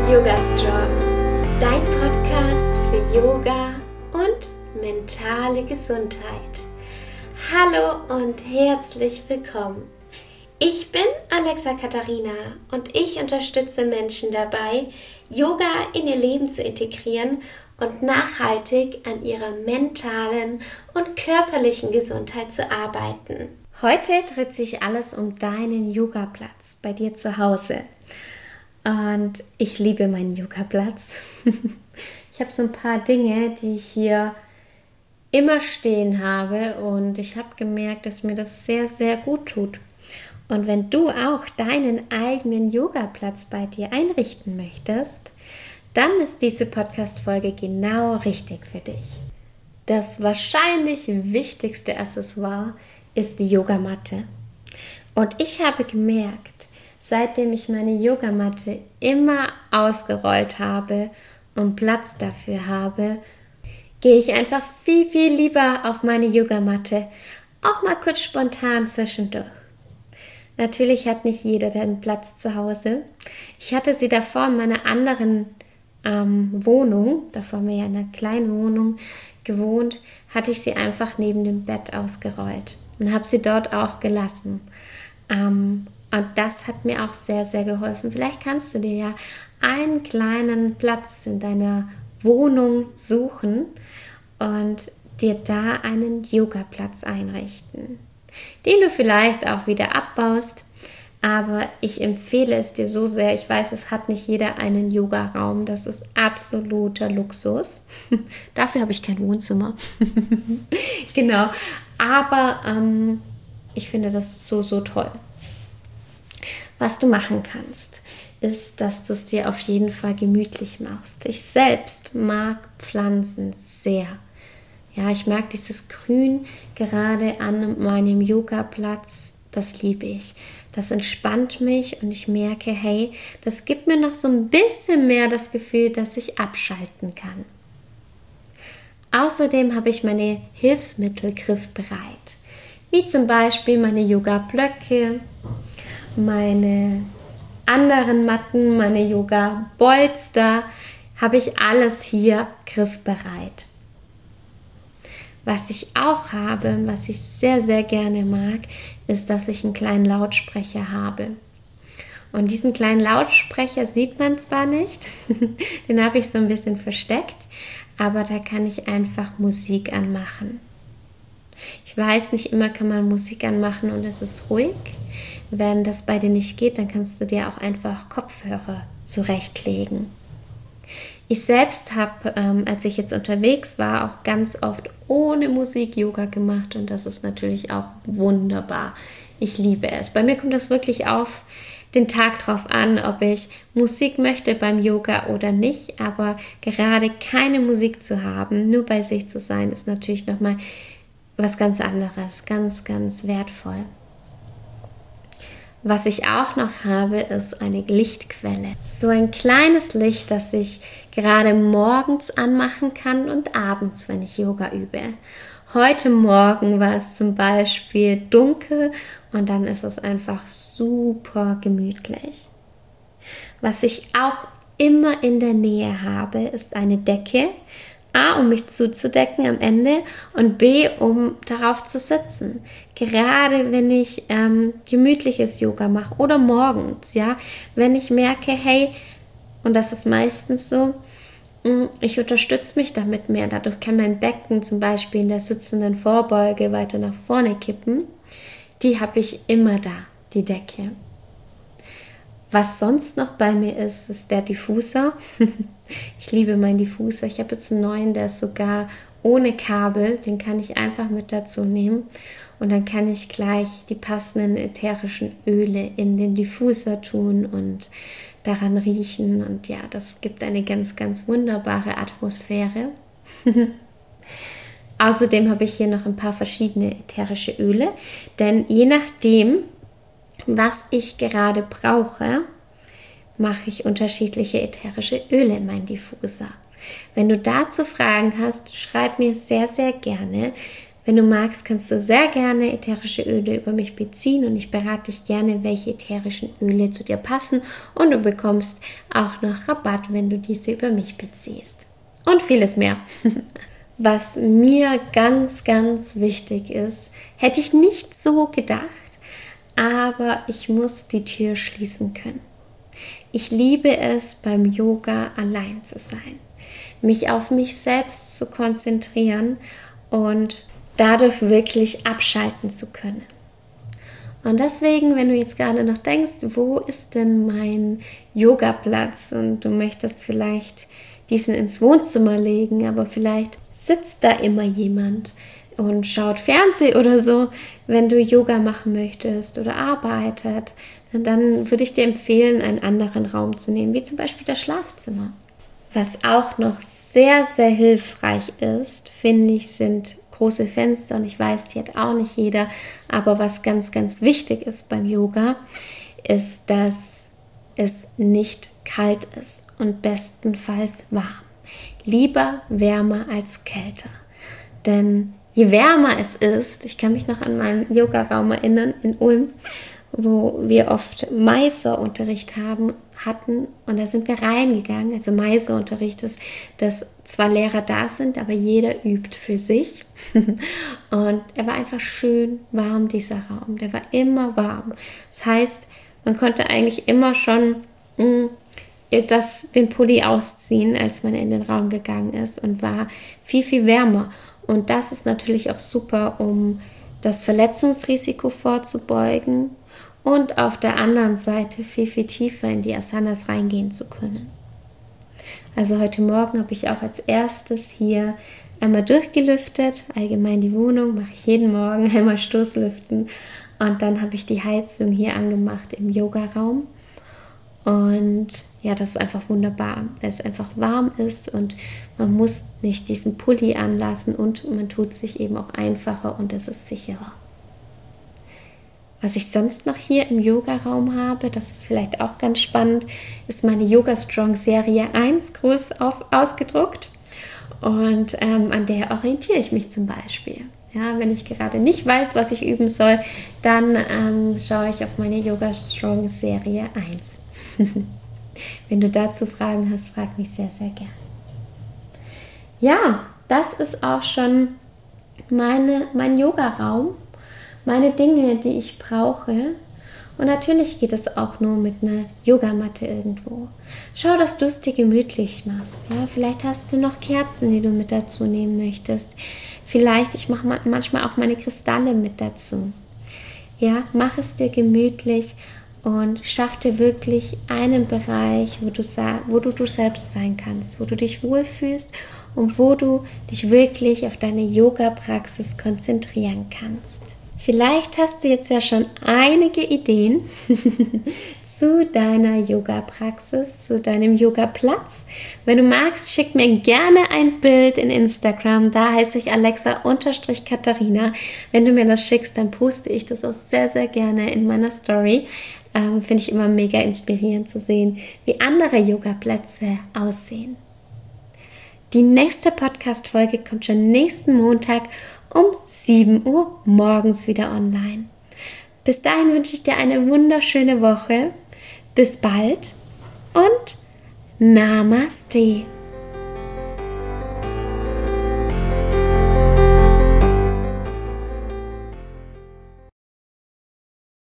Yoga Strong, dein Podcast für Yoga und mentale Gesundheit. Hallo und herzlich willkommen. Ich bin Alexa Katharina und ich unterstütze Menschen dabei, Yoga in ihr Leben zu integrieren und nachhaltig an ihrer mentalen und körperlichen Gesundheit zu arbeiten. Heute dreht sich alles um deinen Yogaplatz bei dir zu Hause. Und ich liebe meinen Yogaplatz. Ich habe so ein paar Dinge, die ich hier immer stehen habe und ich habe gemerkt, dass mir das sehr, sehr gut tut. Und wenn du auch deinen eigenen Yogaplatz bei dir einrichten möchtest, dann ist diese Podcast-Folge genau richtig für dich. Das wahrscheinlich wichtigste Accessoire ist die Yogamatte. Und ich habe gemerkt, seitdem ich meine Yogamatte immer ausgerollt habe und Platz dafür habe, gehe ich einfach viel, viel lieber auf meine Yogamatte, auch mal kurz spontan zwischendurch. Natürlich hat nicht jeder den Platz zu Hause. Ich hatte sie davor in meiner anderen Wohnung, davor haben wir ja in einer kleinen Wohnung gewohnt, hatte ich sie einfach neben dem Bett ausgerollt und habe sie dort auch gelassen. Und das hat mir auch sehr, sehr geholfen. Vielleicht kannst du dir ja einen kleinen Platz in deiner Wohnung suchen und dir da einen Yogaplatz einrichten, den du vielleicht auch wieder abbaust. Aber ich empfehle es dir so sehr. Ich weiß, es hat nicht jeder einen Yogaraum. Das ist absoluter Luxus. Dafür habe ich kein Wohnzimmer. Genau. Aber ich finde das so, so toll. Was du machen kannst, ist, dass du es dir auf jeden Fall gemütlich machst. Ich selbst mag Pflanzen sehr. Ja, ich mag dieses Grün gerade an meinem Yogaplatz. Das liebe ich. Das entspannt mich und ich merke, hey, das gibt mir noch so ein bisschen mehr das Gefühl, dass ich abschalten kann. Außerdem habe ich meine Hilfsmittel griffbereit, wie zum Beispiel meine Yoga-Blöcke, meine anderen Matten, meine Yoga-Bolster, habe ich alles hier griffbereit. Was ich auch habe und was ich sehr, sehr gerne mag, ist, dass ich einen kleinen Lautsprecher habe. Und diesen kleinen Lautsprecher sieht man zwar nicht, den habe ich so ein bisschen versteckt, aber da kann ich einfach Musik anmachen. Ich weiß, nicht immer kann man Musik anmachen und es ist ruhig. Wenn das bei dir nicht geht, dann kannst du dir auch einfach Kopfhörer zurechtlegen. Ich selbst habe, als ich jetzt unterwegs war, auch ganz oft ohne Musik Yoga gemacht und das ist natürlich auch wunderbar. Ich liebe es. Bei mir kommt das wirklich auf den Tag drauf an, ob ich Musik möchte beim Yoga oder nicht, aber gerade keine Musik zu haben, nur bei sich zu sein, ist natürlich nochmal was ganz anderes, ganz, ganz wertvoll. Was ich auch noch habe, ist eine Lichtquelle. So ein kleines Licht, das ich gerade morgens anmachen kann und abends, wenn ich Yoga übe. Heute Morgen war es zum Beispiel dunkel und dann ist es einfach super gemütlich. Was ich auch immer in der Nähe habe, ist eine Decke. A, um mich zuzudecken am Ende und B, um darauf zu sitzen. Gerade wenn ich gemütliches Yoga mache oder morgens, ja, wenn ich merke, hey, und das ist meistens so, ich unterstütze mich damit mehr. Dadurch kann mein Becken zum Beispiel in der sitzenden Vorbeuge weiter nach vorne kippen. Die habe ich immer da, die Decke. Was sonst noch bei mir ist, ist der Diffuser. Ich liebe meinen Diffuser. Ich habe jetzt einen neuen, der ist sogar ohne Kabel. Den kann ich einfach mit dazu nehmen. Und dann kann ich gleich die passenden ätherischen Öle in den Diffuser tun und daran riechen. Und ja, das gibt eine ganz, ganz wunderbare Atmosphäre. Außerdem habe ich hier noch ein paar verschiedene ätherische Öle. Denn je nachdem, was ich gerade brauche, mache ich unterschiedliche ätherische Öle in meinen Diffuser. Wenn du dazu Fragen hast, schreib mir sehr, sehr gerne. Wenn du magst, kannst du sehr gerne ätherische Öle über mich beziehen und ich berate dich gerne, welche ätherischen Öle zu dir passen und du bekommst auch noch Rabatt, wenn du diese über mich beziehst. Und vieles mehr. Was mir ganz, ganz wichtig ist, hätte ich nicht so gedacht, aber ich muss die Tür schließen können. Ich liebe es, beim Yoga allein zu sein, mich auf mich selbst zu konzentrieren und dadurch wirklich abschalten zu können. Und deswegen, wenn du jetzt gerade noch denkst, wo ist denn mein Yogaplatz und du möchtest vielleicht diesen ins Wohnzimmer legen, aber vielleicht sitzt da immer jemand und schaut Fernsehen oder so, wenn du Yoga machen möchtest oder arbeitet, dann würde ich dir empfehlen, einen anderen Raum zu nehmen, wie zum Beispiel das Schlafzimmer. Was auch noch sehr, sehr hilfreich ist, finde ich, sind große Fenster und ich weiß, die hat auch nicht jeder, aber was ganz, ganz wichtig ist beim Yoga, ist, dass es nicht kalt ist und bestenfalls warm. Lieber wärmer als kälter, denn je wärmer es ist, ich kann mich noch an meinen Yogaraum erinnern in Ulm, wo wir oft Meisterunterricht hatten und da sind wir reingegangen. Also Meisterunterricht ist, dass zwar Lehrer da sind, aber jeder übt für sich und er war einfach schön warm, dieser Raum, der war immer warm. Das heißt, man konnte eigentlich immer schon den Pulli ausziehen, als man in den Raum gegangen ist und war viel, viel wärmer. Und das ist natürlich auch super, um das Verletzungsrisiko vorzubeugen und auf der anderen Seite viel, viel tiefer in die Asanas reingehen zu können. Also heute Morgen habe ich auch als erstes hier einmal durchgelüftet, allgemein die Wohnung, mache ich jeden Morgen einmal Stoßlüften und dann habe ich die Heizung hier angemacht im Yogaraum. Und ja, das ist einfach wunderbar, weil es einfach warm ist und man muss nicht diesen Pulli anlassen und man tut sich eben auch einfacher und es ist sicherer. Was ich sonst noch hier im Yogaraum habe, das ist vielleicht auch ganz spannend, ist meine Yoga Strong Serie 1 groß ausgedruckt und an der orientiere ich mich zum Beispiel. Ja, wenn ich gerade nicht weiß, was ich üben soll, dann schaue ich auf meine Yoga Strong Serie 1. Wenn du dazu Fragen hast, frag mich sehr, sehr gern. Ja, das ist auch schon mein Yogaraum, meine Dinge, die ich brauche. Und natürlich geht es auch nur mit einer Yogamatte irgendwo. Schau, dass du es dir gemütlich machst. Ja? Vielleicht hast du noch Kerzen, die du mit dazu nehmen möchtest. Vielleicht, ich mache manchmal auch meine Kristalle mit dazu. Ja, mach es dir gemütlich und schaff dir wirklich einen Bereich, wo du selbst sein kannst, wo du dich wohlfühlst und wo du dich wirklich auf deine Yoga-Praxis konzentrieren kannst. Vielleicht hast du jetzt ja schon einige Ideen zu deiner Yoga-Praxis, zu deinem Yoga-Platz. Wenn du magst, schick mir gerne ein Bild in Instagram. Da heiße ich Alexa_Katharina. Wenn du mir das schickst, dann poste ich das auch sehr, sehr gerne in meiner Story. Finde ich immer mega inspirierend zu sehen, wie andere Yoga-Plätze aussehen. Die nächste Podcast-Folge kommt schon nächsten Montag um 7 Uhr morgens wieder online. Bis dahin wünsche ich dir eine wunderschöne Woche. Bis bald und Namaste.